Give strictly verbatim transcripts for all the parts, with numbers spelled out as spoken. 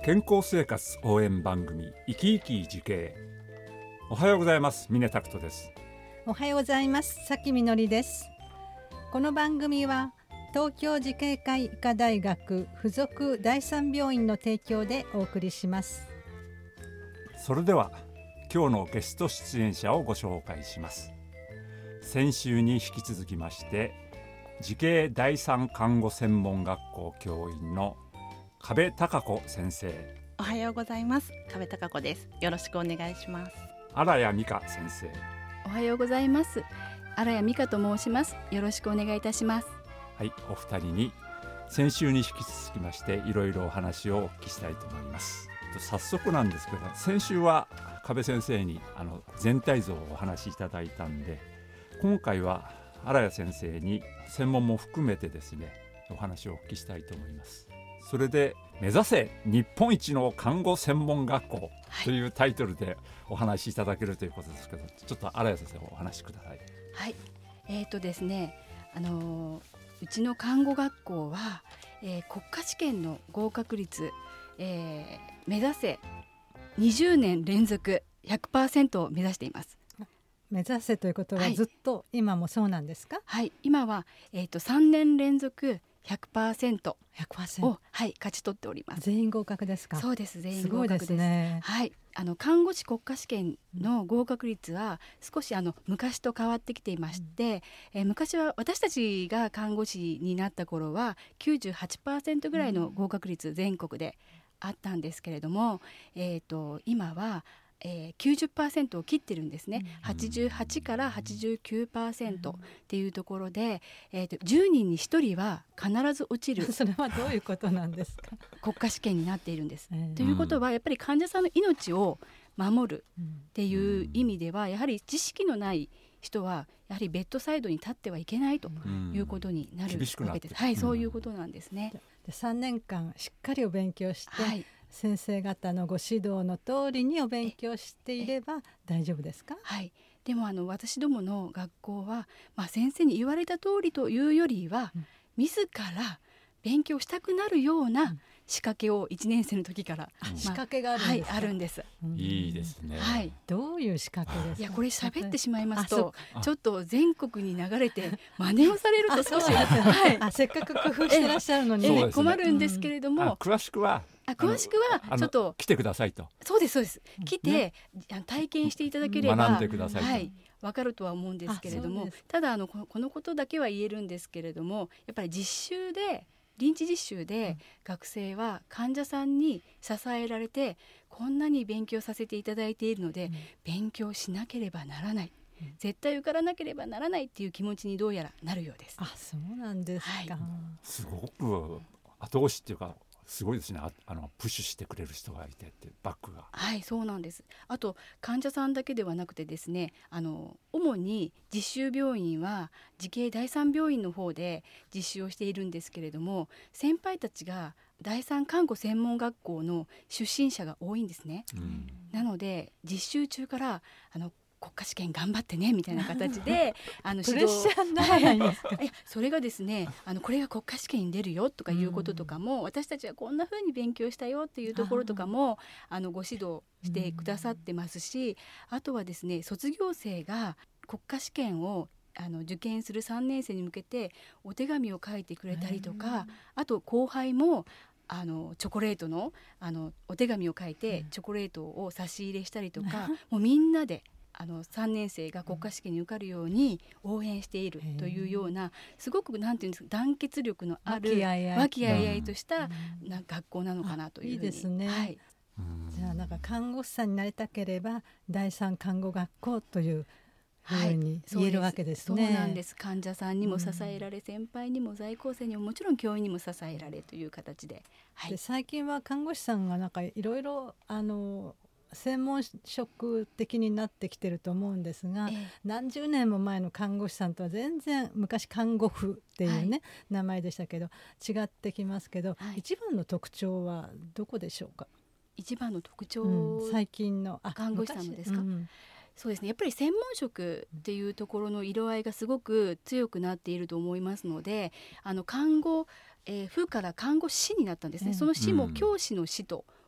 健康生活応援番組生き生き慈恵。おはようございます。峰拓人です。 おはようございます。さきみのりです。この番組は東京慈恵会医科大学附属第三病院の提供でお送りします。 それでは今日のゲスト出演者をご紹介します。先週に引き続きまして慈恵第三看護専門学校教員の加部孝子先生。 おはようございます。加部孝子です。よろしくお願いします。 荒谷美香先生。 おはようございます。荒谷美香と申します。よろしくお願いいたします。 はい、お二人に先週に引き続きましていろいろお話をお聞きしたいと思います。早速なんですけど、先週は加部先生にあの全体像をお話しいただいたんで、今回は荒谷先生に専門も含めてですね、お話をお聞きしたいと思います。それで目指せ日本一の看護専門学校というタイトルでお話しいただけるということですけど、ちょっと荒谷先生お話しください。 はい、えーとですね、あのー、うちの看護学校は、えー、国家試験の合格率、えー、目指せにじゅうねん連続 ひゃくパーセント を目指しています。 目指せということはずっと今もそうなんですか？ はい、今は、えーと、さんねん連続ひゃくパーセントひゃくパーセントを、はい、勝ち取っております。 全員合格ですか？ そうです、全員合格です。 すごいですね。 はい、あの看護師国家試験の合格率は少しあの昔と変わってきていまして、うん、えー、昔は私たちが看護師になった頃は きゅうじゅうはちパーセント ぐらいの合格率全国であったんですけれども、えーと、今はえー、きゅうじゅっパーセント を切ってるんですね。はちじゅうはちから はちじゅうきゅうパーセント っていうところで、えーと、じゅうにんにひとりは必ず落ちるそれはどういうことなんですか？ 国家試験になっているんです、 えー、 ということはやっぱり患者さんの命を守るっていう意味では、やはり知識のない人はやはりベッドサイドに立ってはいけないということになるわけです。はい、そういうことなんですね。 でさんねんかんしっかりお勉強して、はい、先生方のご指導の通りにお勉強していれば大丈夫ですか？ はい、でもあの私どもの学校は、まあ、先生に言われた通りというよりは、うん、自ら勉強したくなるような仕掛けをいちねん生の時から、 うん、まあ、仕掛けがあるんですか？ はい、あるんです、 うん、いいですね、 はい、 どういう仕掛けですか？ いや、これ喋ってしまいますとちょっと全国に流れて真似をされると少しはい、 あ、せっかく工夫してらっしゃるのに、 ええ、困るんですけれども、うん、 詳しくはあ詳しくはちょっと来てくださいと。 そうですそうです、来て、ね、体験していただければ学んでくださいと、はい、 分かるとは思うんですけれども、ただあのこのことだけは言えるんですけれども、やっぱり実習で臨地実習で学生は患者さんに支えられてこんなに勉強させていただいているので、うん、勉強しなければならない、うん、絶対受からなければならないっていう気持ちにどうやらなるようです。 あ、そうなんですか、はい、 すごく後押しっていうかすごいですね。 あ, あのプッシュしてくれる人がいてってバックが。 はい、そうなんです。あと患者さんだけではなくてですね、あの主に実習病院は慈恵第三病院の方で実習をしているんですけれども、先輩たちが第三看護専門学校の出身者が多いんですね、うん、なので実習中からあの国家試験頑張ってねみたいな形であのプレッシャーにならないんですか？ いや、それがですね、あのこれが国家試験に出るよとかいうこととかも、うん、私たちはこんな風に勉強したよっていうところとかもあのご指導してくださってますし、あとはですね、卒業生が国家試験をあの受験するさんねん生に向けてお手紙を書いてくれたりとか、あと後輩もあのチョコレート の, あのお手紙を書いてチョコレートを差し入れしたりとか、もうみんなであのさんねん生が国家試験に受かるように応援しているというような、すごくなんていうんですか、団結力のある和気あいあいとしたな学校なのかなというふうに。 いいですね、はい、じゃあなんか看護師さんになりたければ第三看護学校というふうに言えるわけですね。 はい、そうなんです。患者さんにも支えられ、うん、先輩にも在校生にももちろん教員にも支えられという形で、はい、 で最近は看護師さんがなんかいろいろあの専門職的になってきてると思うんですが、ええ、何十年も前の看護師さんとは全然、昔看護婦っていうね、はい、名前でしたけど違ってきますけど、はい、一番の特徴はどこでしょうか？ 一番の特徴、 うん、最近の看護師さんのですか？ うん、 そうですね、やっぱり専門職っていうところの色合いがすごく強くなっていると思いますので、あの看護、えー、婦から看護師になったんですね、うん、その師も教師の師と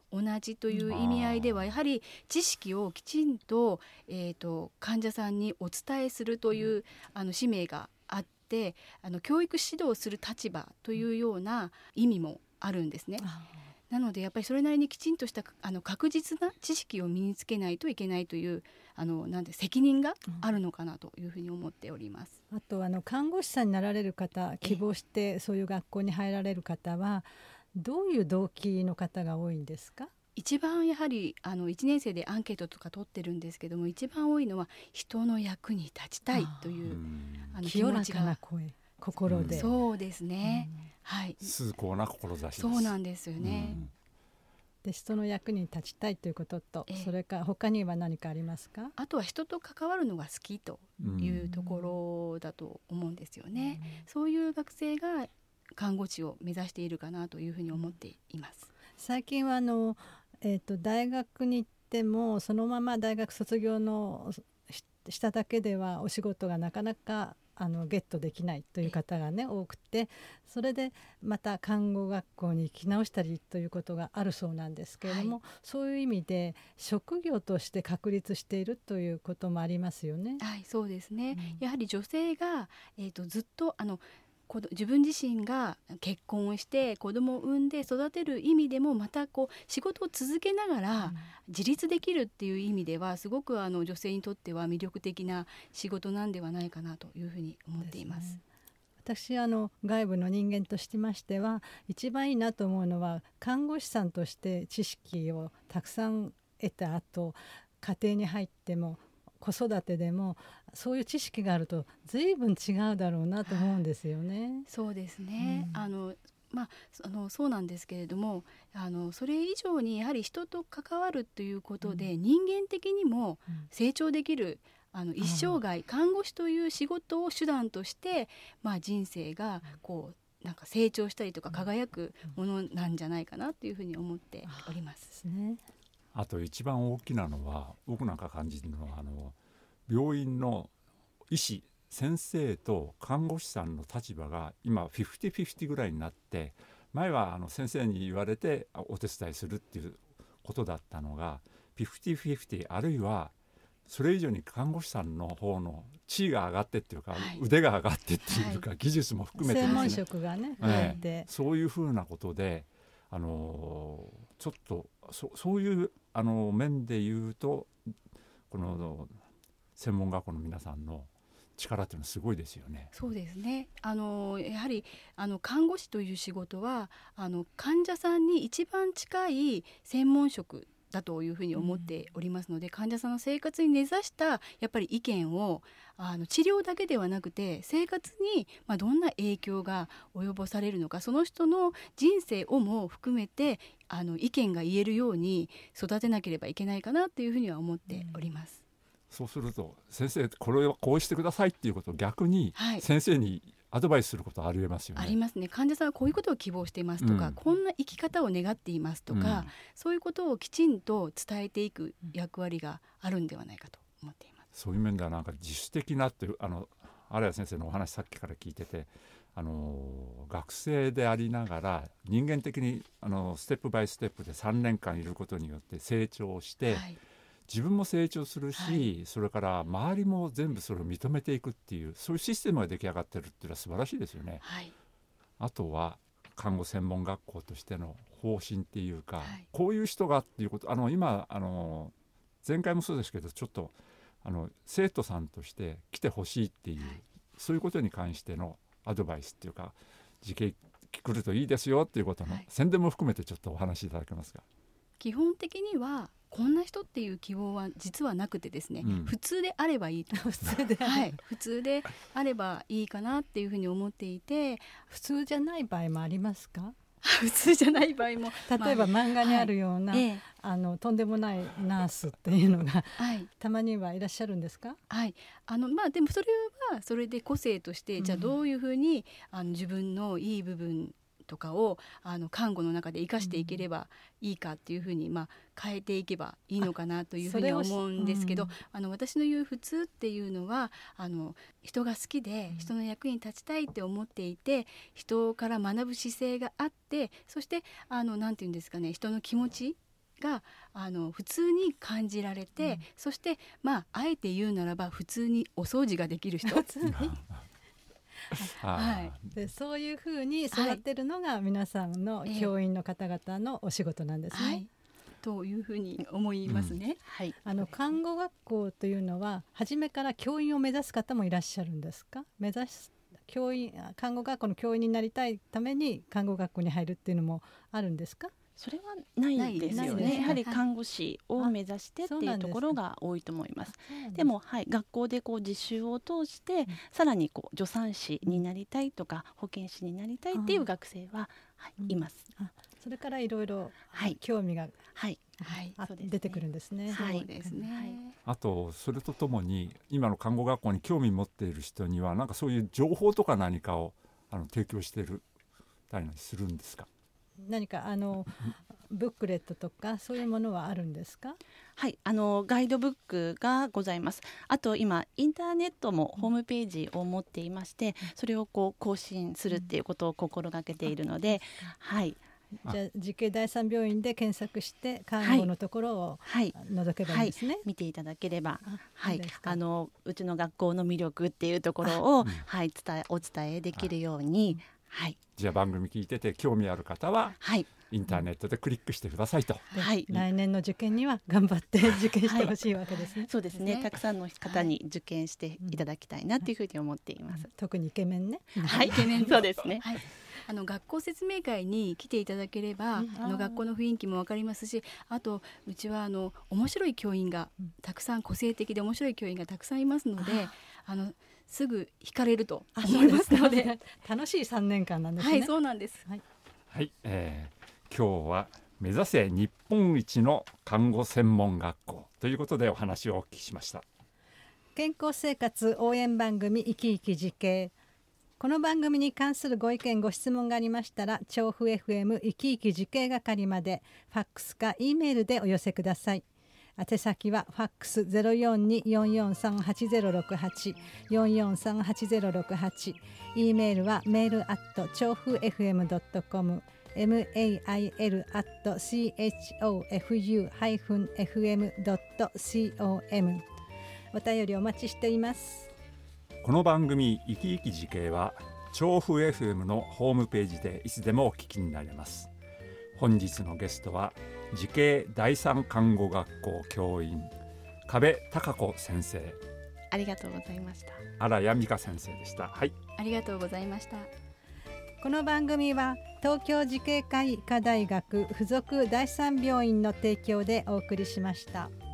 同じという意味合いではやはり知識をきちんと、えーと、患者さんにお伝えするというあの使命があって、あの教育指導する立場というような意味もあるんですね。なのでやっぱりそれなりにきちんとしたあの確実な知識を身につけないといけないというあのなんで責任があるのかなというふうに思っております。 あとあの看護師さんになられる方、希望してそういう学校に入られる方はどういう動機の方が多いんですか？ 一番やはりあのいちねん生でアンケートとか取ってるんですけども、一番多いのは人の役に立ちたいというあの気持ちが、 清らかな声、心で、 うん、そうですね、うん、はい、 崇高な志です。 そうなんですよね、うん、 で人の役に立ちたいということと、ええ、それから他には何かありますか？ あとは人と関わるのが好きというところだと思うんですよね、うん、そういう学生が看護師を目指しているかなというふうに思っています。 最近はあの、えーと、大学に行ってもそのまま大学卒業のしただけではお仕事がなかなかあのゲットできないという方がね多くて、それでまた看護学校に行き直したりということがあるそうなんですけれども、はい、そういう意味で職業として確立しているということもありますよね。 はい、そうですね、うん、やはり女性が、えーと、ずっとあの自分自身が結婚をして子供を産んで育てる意味でもまたこう仕事を続けながら自立できるっていう意味ではすごくあの女性にとっては魅力的な仕事なんではないかなというふうに思っています。 私あの外部の人間としましては一番いいなと思うのは看護師さんとして知識をたくさん得た後家庭に入っても子育てでもそういう知識があると随分違うだろうなと思うんですよね。 そうですね、うん、あのまあ、あのそうなんですけれどもあのそれ以上にやはり人と関わるということで、うん、人間的にも成長できる、うん、あの一生涯看護師という仕事を手段として、まあ、人生がこうなんか成長したりとか輝くものなんじゃないかなというふうに思っております。 うん、 あと一番大きなのは僕なんか感じるのはあの病院の医師先生と看護師さんの立場が今フィフティフィフティぐらいになって、前はあの先生に言われてお手伝いするっていうことだったのがフィフティフィフティあるいはそれ以上に看護師さんの方の地位が上がってっていうか、はい、腕が上がってっていうか、はい、技術も含めてですね、 専門職がね、 ええ、そういうふうなことであのちょっと そ, そういうあの面で言うとこの専門学校の皆さんの力っていうのはすごいですよね。 そうですね。あのやはりあの看護師という仕事はあの患者さんに一番近い専門職だというふうに思っておりますので、うん、患者さんの生活に根ざしたやっぱり意見をあの治療だけではなくて生活に、まあ、どんな影響が及ぼされるのか、その人の人生をも含めてあの意見が言えるように育てなければいけないかなというふうには思っております。 うん、そうすると先生これをこうしてくださいっていうことを逆に先生にアドバイスすることはありえますよね。 ありますね。患者さんはこういうことを希望していますとか、うん、こんな生き方を願っていますとか、うん、そういうことをきちんと伝えていく役割があるんではないかと思っています。 そういう面ではなんか自主的なっていうあの荒谷先生のお話さっきから聞いてて、あの学生でありながら人間的にあのステップバイステップでさんねんかんいることによって成長して、はい、自分も成長するし、はい、それから周りも全部それを認めていくっていうそういうシステムが出来上がってるっていうのは素晴らしいですよね。はい、あとは看護専門学校としての方針っていうか、はい、こういう人がっていうこと、あの今あの前回もそうですけどちょっとあの生徒さんとして来てほしいっていう、はい、そういうことに関してのアドバイスっていうか時期来るといいですよっていうことの宣伝も含めてちょっとお話しいただけますか。 基本的にはこんな人っていう希望は実はなくてですね、うん、普通であればいいと普通で、はい、普通であればいいかなっていうふうに思っていて、 普通じゃない場合もありますか？ 普通じゃない場合も例えば漫画にあるような、はい、あのとんでもないナースっていうのが、はい、たまにはいらっしゃるんですか？ はい、あのまあでもそれはそれで個性として、うん、じゃあどういうふうにあの自分のいい部分とかをあの看護の中で生かしていければいいかっていうふうに、まあ、変えていけばいいのかなというふうに思うんですけど、うん、あの私の言う普通っていうのはあの人が好きで人の役に立ちたいって思っていて、人から学ぶ姿勢があって、そしてあのなんていうんですかね、人の気持ちがあの普通に感じられて、うん、そしてまああえて言うならば普通にお掃除ができる人普通にはい、でそういうふうに育てるのが皆さんの教員の方々のお仕事なんですね、はい、 というふうに思いますね、うん、 はい、あの看護学校というのは初めから教員を目指す方もいらっしゃるんですか？目指す教員看護学校の教員になりたいために看護学校に入るっていうのもあるんですか？ それはないですよね。やはり看護師を目指してっていうところが多いと思います。で, でも、はい、学校でこう実習を通して、うん、さらにこう助産師になりたいとか保健師になりたいっていう学生は、はい、います。 あ、それからいろいろ興味が、 はいはい、出てくるんですね。 そうですね、はい、 あとそれとともに今の看護学校に興味持っている人にはなんかそういう情報とか何かをあの提供しているたりするんですか？ 何かあのブックレットとかそういうものはあるんですか？ はい、あのガイドブックがございます。あと今インターネットもホームページを持っていまして、うん、それをこう更新するっていうことを心がけているので、うん、はい、 じゃあ慈恵第三病院で検索して看護のところを覗けばいいんですね、はいはい、 見ていただければ、はい、あのうちの学校の魅力っていうところを、はい、伝えお伝えできるように、はい、 じゃあ番組聞いてて興味ある方は、はい、インターネットでクリックしてくださいと、 はい、来年の受験には頑張って受験してほしいわけですね、はい、 そうですね、たくさんの方に受験していただきたいなというふうに思っています、 うん、特にイケメンね、 はい、イケメンそうですね、 はい、あの学校説明会に来ていただければ、うん、あの学校の雰囲気も分かりますし、あとうちはあの面白い教員がたくさん、個性的で面白い教員がたくさんいますので、あのすぐ惹かれると思いますので楽しいさんねんかんなんですね。 はい、そうなんです。 はい、はい、えー、今日は目指せ日本一の看護専門学校ということでお話をお聞きしました。 健康生活応援番組生き生き慈恵、この番組に関するご意見ご質問がありましたら調布 エフエム 生き生き慈恵係までファックスか E メールでお寄せください。宛先はファックス ゼロよんに よんよんさんはちゼロろくはち よんよんさんはちゼロろくはち、 E メールはメールアット調布 エフエムドットコム、 メール アット チョーフ エフエム ドット コム、 お便りお待ちしています。 この番組生き生き慈恵は調布 エフエム のホームページでいつでもお聞きになれます。本日のゲストは慈恵第三看護学校教員加部孝子先生、 ありがとうございました。 荒谷美香先生でした。はい、 ありがとうございました。 この番組は東京慈恵会医科大学附属第三病院の提供でお送りしました。